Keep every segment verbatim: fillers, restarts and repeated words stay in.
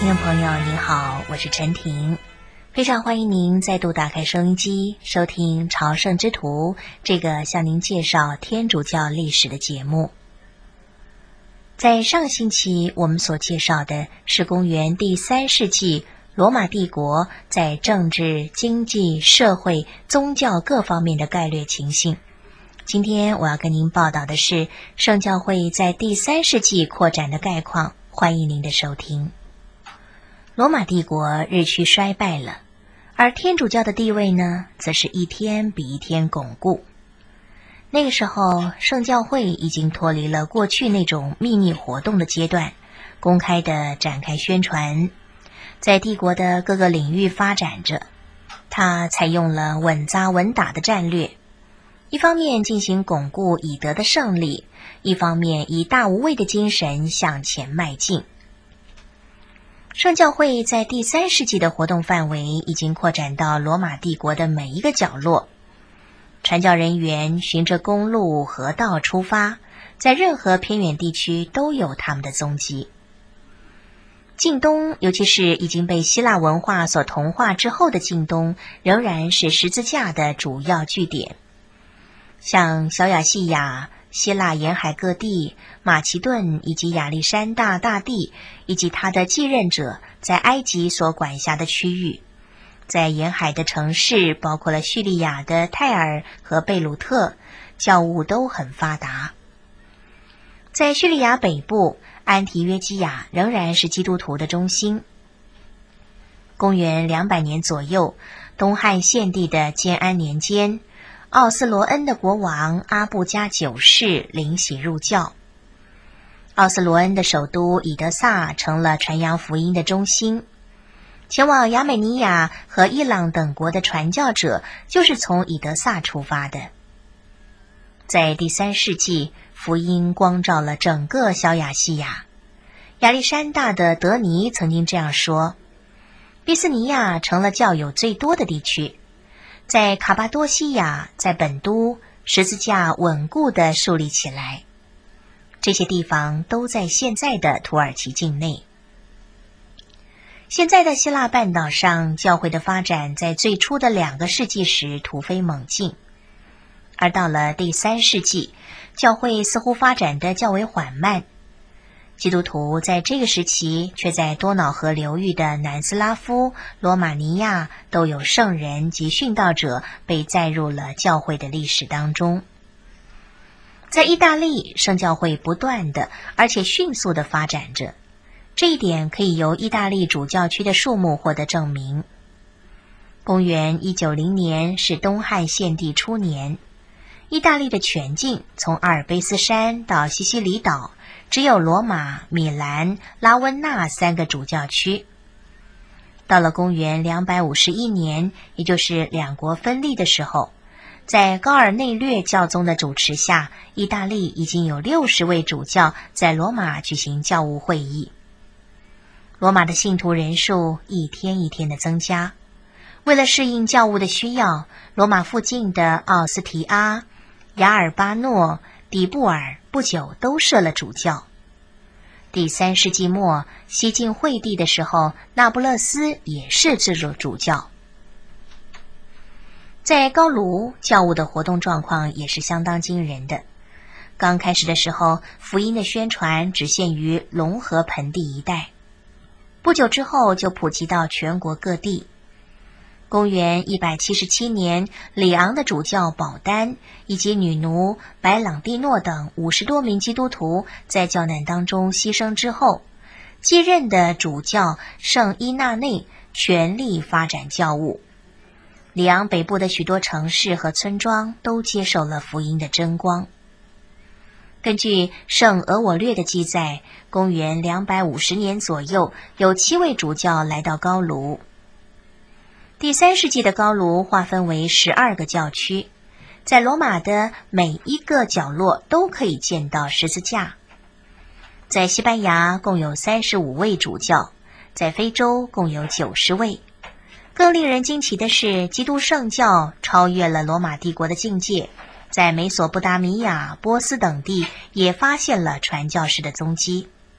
众朋友您好，我是陈婷，非常欢迎您再度打开收音机，收听朝圣之途这个向您介绍天主教历史的节目。在上个星期我们所介绍的是公元第三世纪罗马帝国在政治、经济、社会、宗教各方面的概略情形。今天我要跟您报道的是圣教会在第三世纪扩展的概况，欢迎您的收听。罗马帝国日趋衰败了，而天主教的地位呢，则是一天比一天巩固。那个时候，圣教会已经脱离了过去那种秘密活动的阶段，公开的展开宣传，在帝国的各个领域发展着。它采用了稳扎稳打的战略，一方面进行巩固以得的胜利，一方面以大无畏的精神向前迈进。圣教会在第三世纪的活动范围已经扩展到罗马帝国的每一个角落。传教人员循着公路、河道出发，在任何偏远地区都有他们的踪迹。近东，尤其是已经被希腊文化所同化之后的近东，仍然是十字架的主要据点。像小亚细亚、希腊沿海各地、马其顿以及亚历山大大帝以及他的继任者在埃及所管辖的区域，在沿海的城市包括了叙利亚的泰尔和贝鲁特，教务都很发达。在叙利亚北部，安提约基亚仍然是基督徒的中心。公元两百年左右，东汉献帝的建安年间，奥斯罗恩的国王阿布加九世领洗入教，奥斯罗恩的首都以德萨成了传扬福音的中心。前往亚美尼亚和伊朗等国的传教者就是从以德萨出发的。在第三世纪，福音光照了整个小亚细亚。亚历山大的德尼曾经这样说：毕斯尼亚成了教友最多的地区。在卡巴多西亚，在本都，十字架稳固地树立起来。这些地方都在现在的土耳其境内。现在的希腊半岛上，教会的发展在最初的两个世纪时突飞猛进，而到了第三世纪，教会似乎发展得较为缓慢。基督徒在这个时期却在多瑙河流域的南斯拉夫、罗马尼亚都有圣人及殉道者被载入了教会的历史当中。在意大利，圣教会不断的而且迅速的发展着，这一点可以由意大利主教区的数目获得证明。公元一九零年是东汉献帝初年，意大利的全境从阿尔卑斯山到西西里岛，只有罗马、米兰、拉温纳三个主教区。到了公元两百五十一年，也就是两国分立的时候，在高尔内略教宗的主持下，意大利已经有六十位主教在罗马举行教务会议。罗马的信徒人数一天一天的增加。为了适应教务的需要，罗马附近的奥斯提阿、雅尔巴诺、底布尔不久都设了主教。第三世纪末，西晋惠帝的时候，那不勒斯也是制作主教。在高卢，教务的活动状况也是相当惊人的。刚开始的时候，福音的宣传只限于隆河盆地一带，不久之后就普及到全国各地。公元一百七十七年，里昂的主教保丹以及女奴白朗蒂诺等五十多名基督徒在教难当中牺牲之后，继任的主教圣伊纳内全力发展教务。里昂北部的许多城市和村庄都接受了福音的真光。根据圣俄我略的记载，公元两百五十年左右，有七位主教来到高卢。第三世纪的高卢划分为十二个教区，在罗马的每一个角落都可以见到十字架。在西班牙共有三十五位主教，在非洲共有九十位。更令人惊奇的是，基督圣教超越了罗马帝国的境界，在美索不达米亚、波斯等地也发现了传教士的踪迹。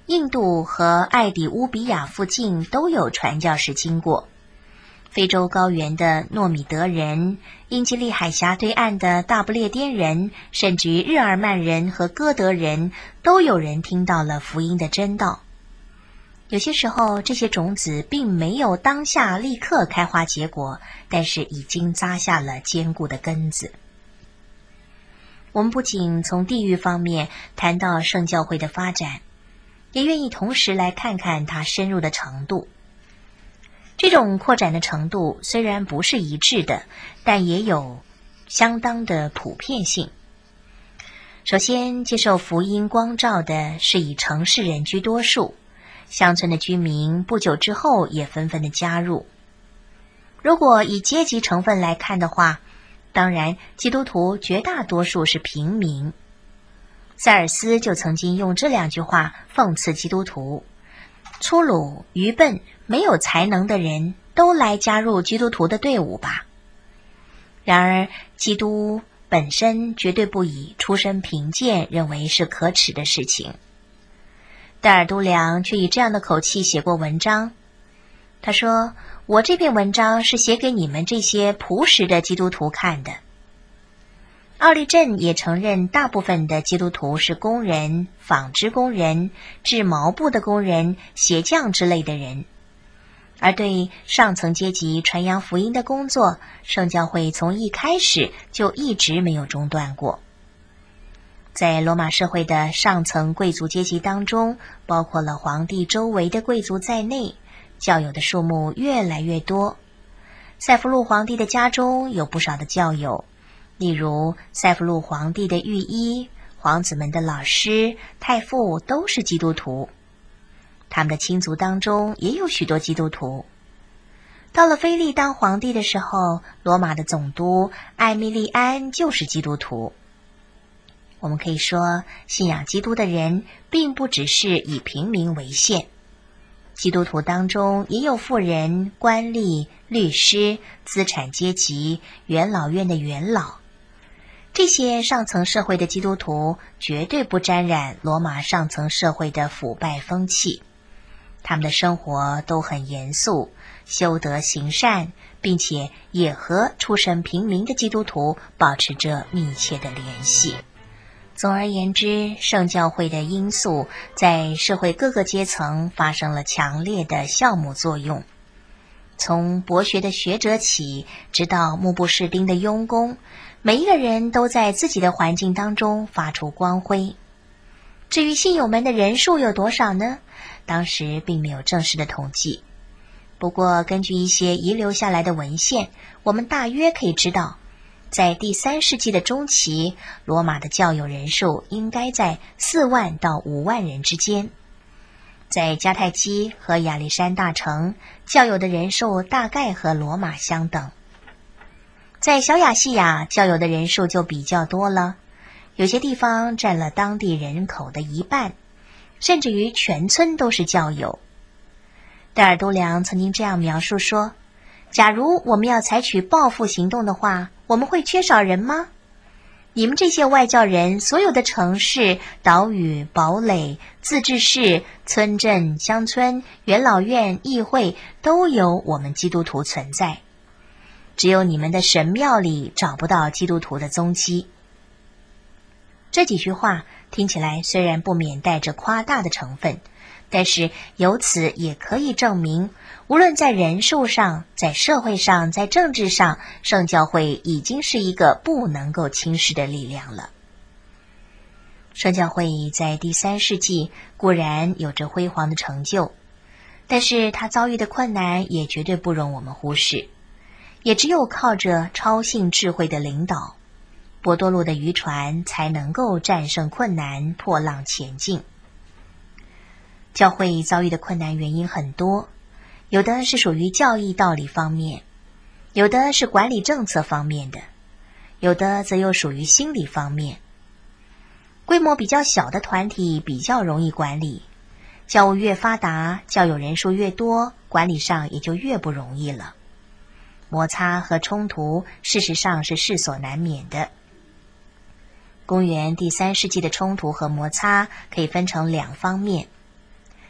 印度和艾底乌比亚附近都有传教士经过。非洲高原的诺米德人、英吉利海峡对岸的大不列颠人，甚至于日耳曼人和哥德人，都有人听到了福音的真道。有些时候，这些种子并没有当下立刻开花结果，但是已经扎下了坚固的根子。我们不仅从地域方面谈到圣教会的发展，也愿意同时来看看它深入的程度。这种扩展的程度虽然不是一致的，但也有相当的普遍性。首先，接受福音光照的是以城市人居多数，乡村的居民不久之后也纷纷的加入。如果以阶级成分来看的话，当然基督徒绝大多数是平民。塞尔斯就曾经用这两句话讽刺基督徒：粗鲁、愚笨、没有才能的人都来加入基督徒的队伍吧。然而，基督本身绝对不以出身贫贱认为是可耻的事情。戴尔都良却以这样的口气写过文章，他说：我这篇文章是写给你们这些朴实的基督徒看的。奥利镇也承认大部分的基督徒是工人、纺织工人、制毛布的工人、鞋匠之类的人，而对上层阶级传扬福音的工作，圣教会从一开始就一直没有中断过。在罗马社会的上层贵族阶级当中，包括了皇帝周围的贵族在内，教友的数目越来越多。塞弗路皇帝的家中有不少的教友，例如塞弗路皇帝的御医、皇子们的老师、太傅都是基督徒，他们的亲族当中也有许多基督徒。到了腓力当皇帝的时候，罗马的总督艾密利安就是基督徒。我们可以说，信仰基督的人并不只是以平民为限，基督徒当中也有富人、官吏、律师、资产阶级、元老院的元老。这些上层社会的基督徒绝对不沾染罗马上层社会的腐败风气，他们的生活都很严肃，修德行善，并且也和出身平民的基督徒保持着密切的联系。总而言之，圣教会的因素在社会各个阶层发生了强烈的酵母作用。从博学的学者起，直到目不识丁的佣工，每一个人都在自己的环境当中发出光辉。至于信友们的人数有多少呢？当时并没有正式的统计。不过根据一些遗留下来的文献，我们大约可以知道，在第三世纪的中期，罗马的教友人数应该在四万到五万人之间。在迦太基和亚历山大城，教友的人数大概和罗马相等。在小亚细亚，教友的人数就比较多了，有些地方占了当地人口的一半，甚至于全村都是教友。戴尔都良曾经这样描述说：假如我们要采取报复行动的话，我们会缺少人吗？你们这些外教人，所有的城市、岛屿、堡垒、自治市、村镇、乡村、元老院、议会，都有我们基督徒存在。只有你们的神庙里找不到基督徒的踪迹。这几句话听起来虽然不免带着夸大的成分，但是由此也可以证明，无论在人数上、在社会上、在政治上，圣教会已经是一个不能够轻视的力量了。圣教会在第三世纪固然有着辉煌的成就，但是它遭遇的困难也绝对不容我们忽视。也只有靠着超性智慧的领导，波多禄的渔船才能够战胜困难，破浪前进。教会遭遇的困难原因很多，有的是属于教义道理方面，有的是管理政策方面的，有的则又属于心理方面。规模比较小的团体比较容易管理，教务越发达，教友人数越多，管理上也就越不容易了。摩擦和冲突事实上是势所难免的。公元第三世纪的冲突和摩擦可以分成两方面，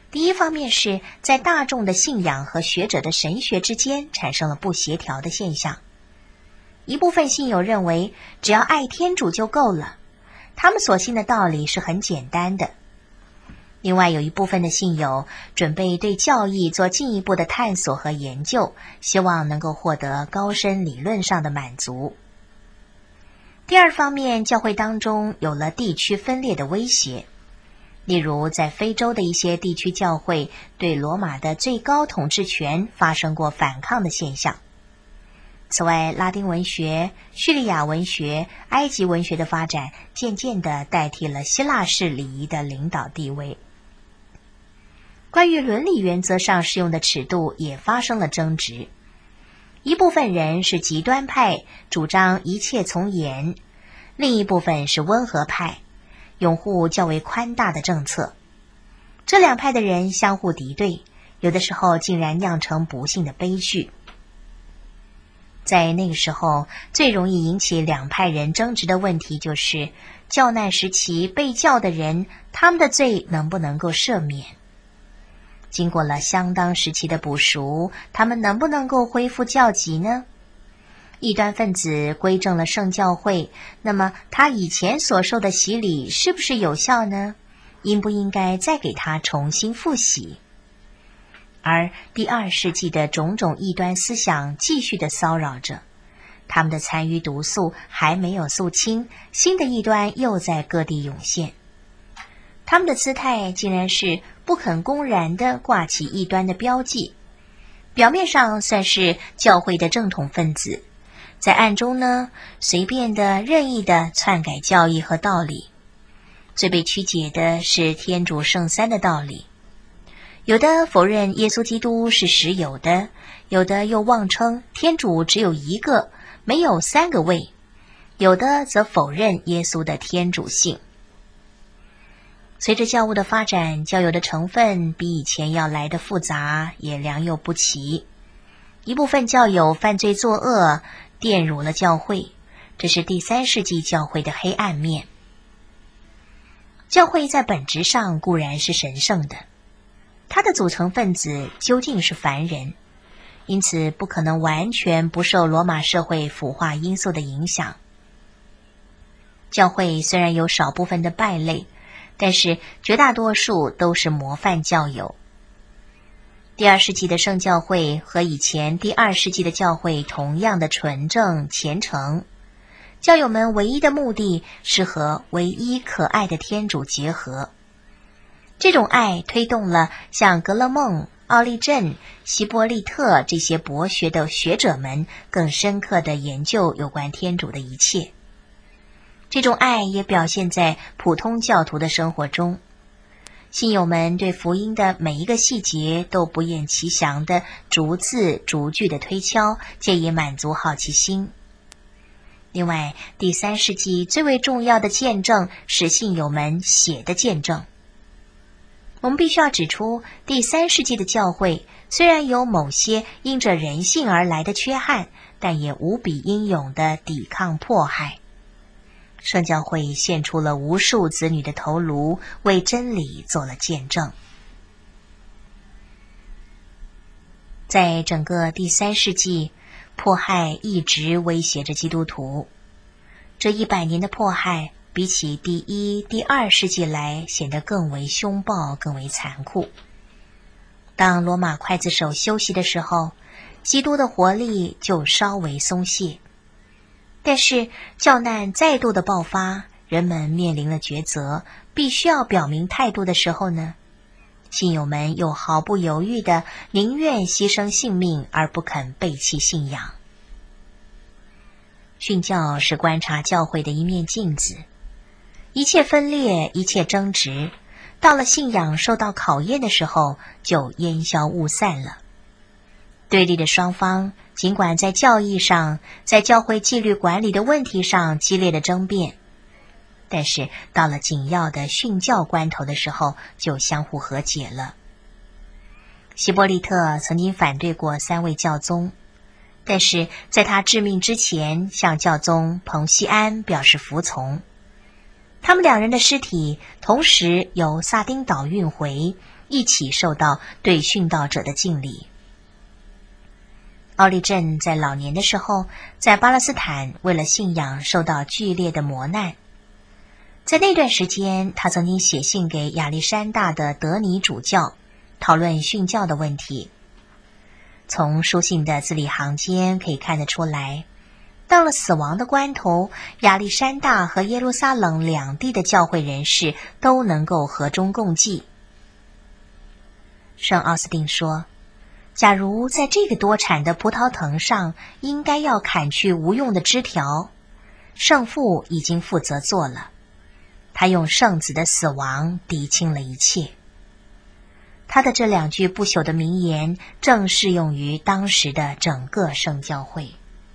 第一方面是在大众的信仰和学者的神学之间产生了不协调的现象。一部分信友认为只要爱天主就够了，他们所信的道理是很简单的。另外有一部分的信友准备对教义做进一步的探索和研究，希望能够获得高深理论上的满足。第二方面，教会当中有了地区分裂的威胁，例如在非洲的一些地区教会对罗马的最高统治权发生过反抗的现象。此外，拉丁文学、叙利亚文学、埃及文学的发展渐渐地代替了希腊式礼仪的领导地位。关于伦理原则上适用的尺度也发生了争执。一部分人是极端派，主张一切从严；另一部分是温和派，拥护较为宽大的政策。这两派的人相互敌对，有的时候竟然酿成不幸的悲剧。在那个时候，最容易引起两派人争执的问题就是教难时期被教的人，他们的罪能不能够赦免？经过了相当时期的补赎，他们能不能够恢复教籍呢？异端分子归正了圣教会，那么他以前所受的洗礼是不是有效呢？应不应该再给他重新复洗？而第二世纪的种种异端思想继续的骚扰着，他们的残余毒素还没有肃清，新的异端又在各地涌现。他们的姿态竟然是不肯公然地挂起异端的标记，表面上算是教会的正统分子，在暗中呢，随便的任意的篡改教义和道理。最被曲解的是天主圣三的道理，有的否认耶稣基督是实有的，有的又妄称天主只有一个，没有三个位，有的则否认耶稣的天主性。随着教务的发展，教友的成分比以前要来的复杂，也良莠不齐。一部分教友犯罪作恶，玷辱了教会，这是第三世纪教会的黑暗面。教会在本质上固然是神圣的，它的组成分子究竟是凡人，因此不可能完全不受罗马社会腐化因素的影响。教会虽然有少部分的败类，但是绝大多数都是模范教友。第二世纪的圣教会和以前第二世纪的教会同样的纯正虔诚，教友们唯一的目的是和唯一可爱的天主结合。这种爱推动了像格勒孟、奥利镇、希波利特这些博学的学者们更深刻地研究有关天主的一切。这种爱也表现在普通教徒的生活中，信友们对福音的每一个细节都不厌其详地逐字逐句地推敲，借以满足好奇心。另外，第三世纪最为重要的见证是信友们血的见证。我们必须要指出，第三世纪的教会虽然有某些因着人性而来的缺憾，但也无比英勇地抵抗迫害。圣教会献出了无数子女的头颅，为真理做了见证。在整个第三世纪，迫害一直威胁着基督徒。这一百年的迫害，比起第一、第二世纪来，显得更为凶暴，更为残酷。当罗马刽子手休息的时候，基督的活力就稍微松懈。但是教难再度的爆发，人们面临了抉择，必须要表明态度的时候呢，信友们又毫不犹豫的宁愿牺牲性命而不肯背弃信仰。训教是观察教会的一面镜子，一切分裂，一切争执，到了信仰受到考验的时候，就烟消雾散了。对立的双方尽管在教义上，在教会纪律管理的问题上激烈的争辩，但是到了紧要的训教关头的时候，就相互和解了。希波利特曾经反对过三位教宗，但是在他致命之前，向教宗彭西安表示服从。他们两人的尸体同时由萨丁岛运回， 一起受到对殉道者的敬礼。奥利镇在老年的时候，在巴勒斯坦为了信仰受到剧烈的磨难。在那段时间，他曾经写信给亚历山大的德尼主教，讨论殉教的问题。从书信的字里行间可以看得出来，到了死亡的关头，亚历山大和耶路撒冷两地的教会人士都能够和衷共济。圣奥斯定说，假如在这个多产的葡萄藤上应该要砍去无用的枝条，圣父已经负责做了，他用圣子的死亡抵清了一切。他的这两句不朽的名言正适用于当时的整个圣教会。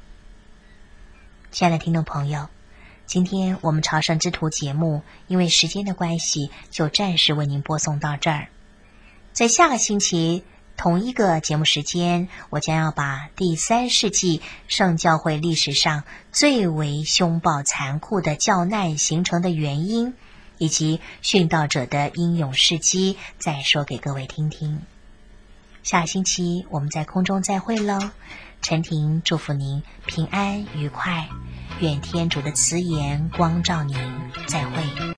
亲爱的听众朋友，今天我们朝圣之途节目因为时间的关系，就暂时为您播送到这儿。在下个星期同一个节目时间，我将要把第三世纪圣教会历史上最为凶暴残酷的教难形成的原因，以及殉道者的英勇事迹，再说给各位听听。下星期我们在空中再会喽。陈婷祝福您平安愉快，愿天主的慈颜光照您，再会。